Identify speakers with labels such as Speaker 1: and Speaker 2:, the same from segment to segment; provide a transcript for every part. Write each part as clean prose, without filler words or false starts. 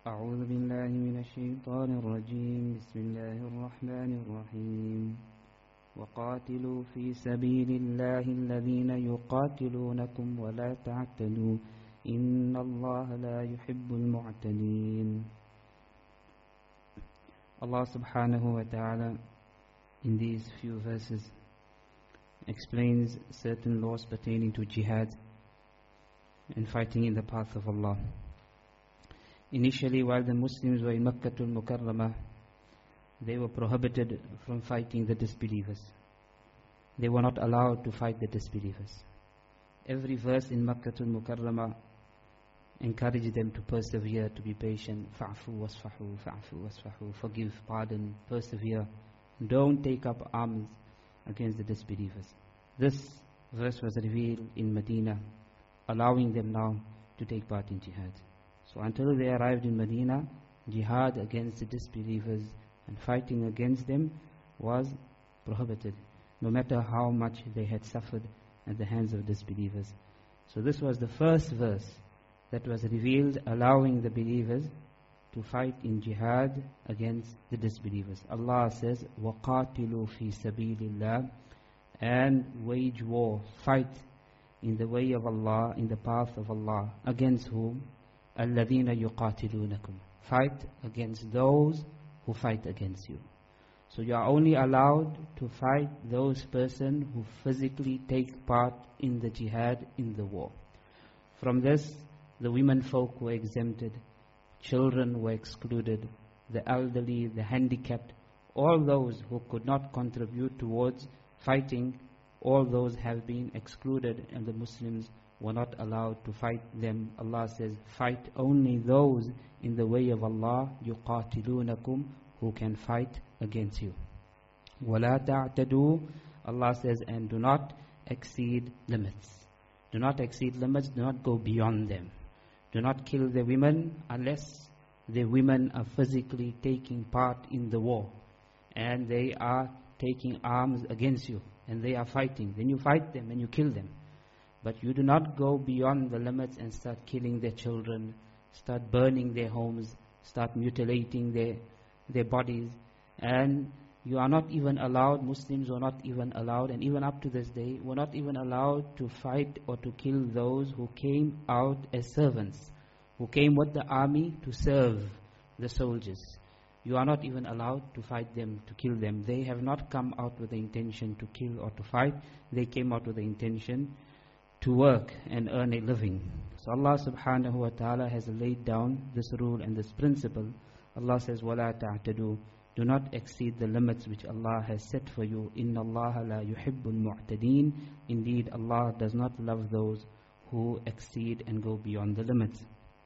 Speaker 1: أعوذ بالله من الشيطان الرجيم بسم الله الرحمن الرحيم وقاتلوا في سبيل الله الذين يقاتلونكم ولا تعتدوا إن الله لا يحب المعتدين. Allah subhanahu wa ta'ala in these few verses explains certain laws pertaining to jihad and fighting in the path of Allah. Initially, while the Muslims were in Makkatul Mukarramah, they were prohibited from fighting the disbelievers. They were not allowed to fight the disbelievers. Every verse in Makkatul Mukarramah encouraged them to persevere, to be patient. Fa'fu wasfahu, fa'fu wasfahu. Forgive, pardon, persevere. Don't take up arms against the disbelievers. This verse was revealed in Medina, allowing them now to take part in jihad. So until they arrived in Medina, jihad against the disbelievers and fighting against them was prohibited, no matter how much they had suffered at the hands of disbelievers. So this was the first verse that was revealed, allowing the believers to fight in jihad against the disbelievers. Allah says, وَقَاتِلُوا فِي سَبِيلِ اللَّهِ, and wage war, fight in the way of Allah, in the path of Allah. Against whom? الَّذِينَ يُقَاتِلُونَكُمْ. Fight against those who fight against you. So you are only allowed to fight those persons who physically take part in the jihad, in the war. From this, the women folk were exempted, children were excluded, the elderly, the handicapped, all those who could not contribute towards fighting, all those have been excluded, and the Muslims were not allowed to fight them. Allah says, fight only those in the way of Allah, يُقَاتِلُونَكُمْ, who can fight against you. وَلَا تَعْتَدُوا, Allah says, and do not exceed limits. Do not exceed limits, do not go beyond them. Do not kill the women unless the women are physically taking part in the war and they are taking arms against you and they are fighting. Then you fight them and you kill them. But you do not go beyond the limits and start killing their children, start burning their homes, start mutilating their bodies. And you are not even allowed, Muslims were not even allowed, and even up to this day, were not even allowed to fight or to kill those who came out as servants, who came with the army to serve the soldiers. You are not even allowed to fight them, to kill them. They have not come out with the intention to kill or to fight. They came out with the intention to work and earn a living. So Allah subhanahu wa ta'ala has laid down this rule and this principle. Allah says, وَلَا تَعْتَدُوا, do not exceed the limits which Allah has set for you. إِنَّ اللَّهَ لَا يُحِبُّ الْمُعْتَدِينَ. Indeed, Allah does not love those who exceed and go beyond the limits.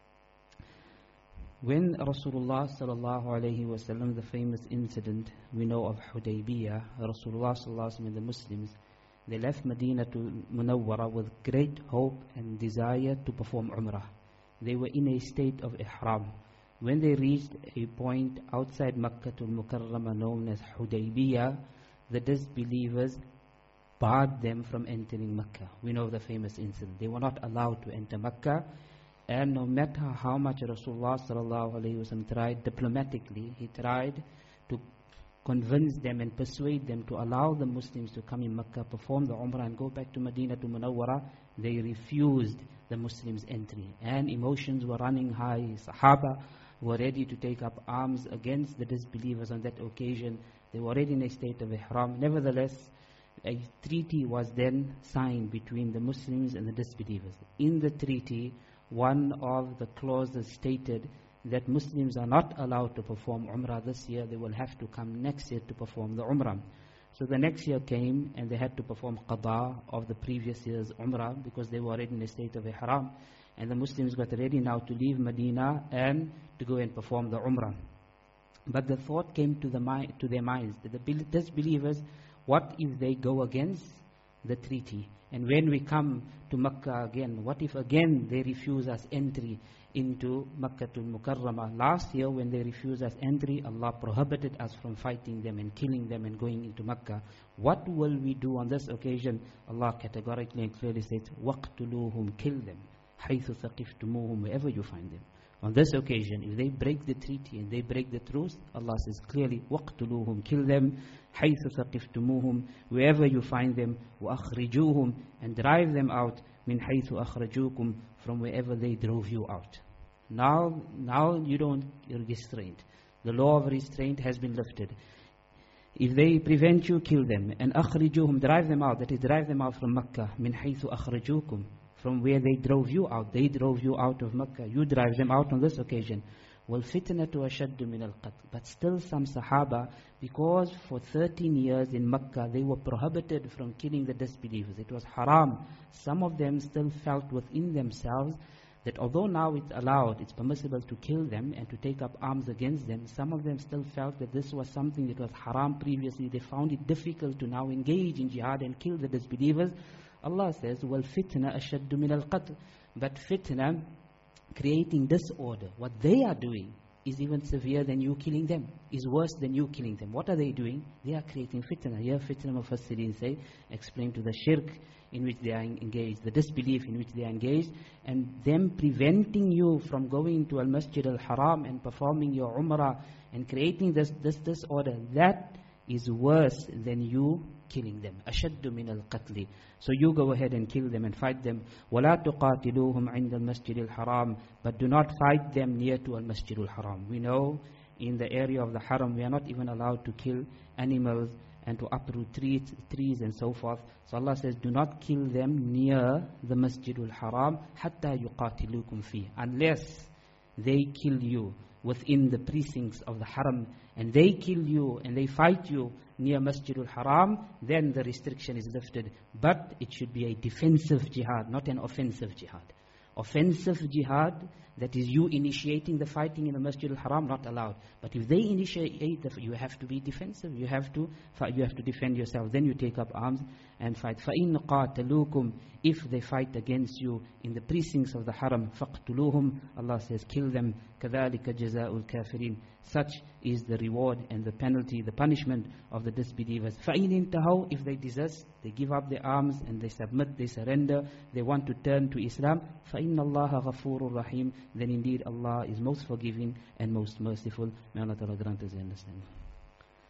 Speaker 1: When Rasulullah sallallahu alayhi wa sallam, the famous incident we know of Hudaybiyah, Rasulullah sallallahu alayhi wa sallam and the Muslims, they left Medina to Munawwara with great hope and desire to perform Umrah. They were in a state of ihram. When they reached a point outside Makkatul Mukarramah known as Hudaybiyah, the disbelievers barred them from entering Makkah. We know the famous incident. They were not allowed to enter Makkah, and no matter how much Rasulullah sallallahu alaihi wasallam tried diplomatically, he tried to convince them and persuade them to allow the Muslims to come in Makkah, perform the Umrah and go back to Medina to Munawwara. They refused the Muslims' entry, and emotions were running high. Sahaba were ready to take up arms against the disbelievers on that occasion. They were already in a state of ihram. Nevertheless, a treaty was then signed between the Muslims and the disbelievers. In the treaty, one of the clauses stated that Muslims are not allowed to perform Umrah this year. They will have to come next year to perform the Umrah. So the next year came and they had to perform qada of the previous year's Umrah because they were already in a state of ihram. And the Muslims got ready now to leave Medina and to go and perform the Umrah. But the thought came to their minds that the disbelievers, what if they go against the treaty? And when we come to Makkah again, what if again they refuse us entry into Makkatul Mukarramah? Last year when they refused us entry, Allah prohibited us from fighting them and killing them and going into Makkah. What will we do on this occasion? Allah categorically and clearly says, وَقْتُلُوهُمْ, kill them. حَيْثُ ثَقِفْتُمُوهُمْ, wherever you find them. On this occasion, if they break the treaty and they break the truce, Allah says clearly, وَاقْتُلُوهُمْ, kill them, حَيْثُ ثَقِفْتُمُوهُمْ, wherever you find them, وَأَخْرِجُوهُمْ, and drive them out, مِنْ حَيْثُ أَخْرَجُوكُمْ, from wherever they drove you out. Now you don't restraint. The law of restraint has been lifted. If they prevent you, kill them. And أَخْرِجُوهُمْ, drive them out, that is, drive them out from Makkah, مِنْ حَيْثُ أَخْرَجُوكُمْ, from where they drove you out. They drove you out of Makkah. You drive them out on this occasion. وَالْفِتْنَةُ أَشَدُّ مِنَ الْقَتْلِ. But still some Sahaba, because for 13 years in Makkah, they were prohibited from killing the disbelievers. It was haram. Some of them still felt within themselves that although now it's allowed, it's permissible to kill them and to take up arms against them, some of them still felt that this was something that was haram previously. They found it difficult to now engage in jihad and kill the disbelievers. Allah says, وَالْفِتْنَةُ أَشَدُّ مِنَ الْقَتْلِ. But fitna, creating disorder, what they are doing is even severe than you killing them, is worse than you killing them. What are they doing? They are creating fitna. Here fitna mufassirin say, explain to the shirk in which they are engaged, the disbelief in which they are engaged, and them preventing you from going to Al-Masjid Al-Haram and performing your Umrah and creating this disorder. That is worse than you killing them. أَشَدُّ مِنَ الْقَتْلِ. So you go ahead and kill them and fight them. وَلَا تُقَاتِلُوهُمْ عِنْدَ الْمَسْجِدِ الْحَرَامِ. But do not fight them near to Al-Masjid Al-Haram. We know in the area of the Haram, we are not even allowed to kill animals and to uproot trees and so forth. So Allah says, do not kill them near the Masjid Al-Haram حَتَّى يُقَاتِلُوكُمْ فِيهِ, unless they kill you within the precincts of the Haram, and they kill you and they fight you near Masjid Al-Haram, then the restriction is lifted. But it should be a defensive jihad, not an offensive jihad. Offensive jihad, that is you initiating the fighting in the Masjid Al-Haram, not allowed. But if they initiate, you have to be defensive. You have to defend yourself. Then you take up arms and fight. فَإِنْ قَاتَلُوكُمْ, if they fight against you in the precincts of the Haram, فَقْتُلُوهُمْ, Allah says, kill them. كَذَلِكَ جَزَاءُ الْكَافِرِينَ. Such is the reward and the penalty, the punishment of the disbelievers. فَإِنْ انْتَهَوْا, if they desist, they give up their arms and they submit, they surrender, they want to turn to Islam, فَإِنَّ اللَّهَ غَفُورٌ رَحِيمٌ, then indeed Allah is most forgiving and most merciful. May Allah Ta'ala grant us understanding.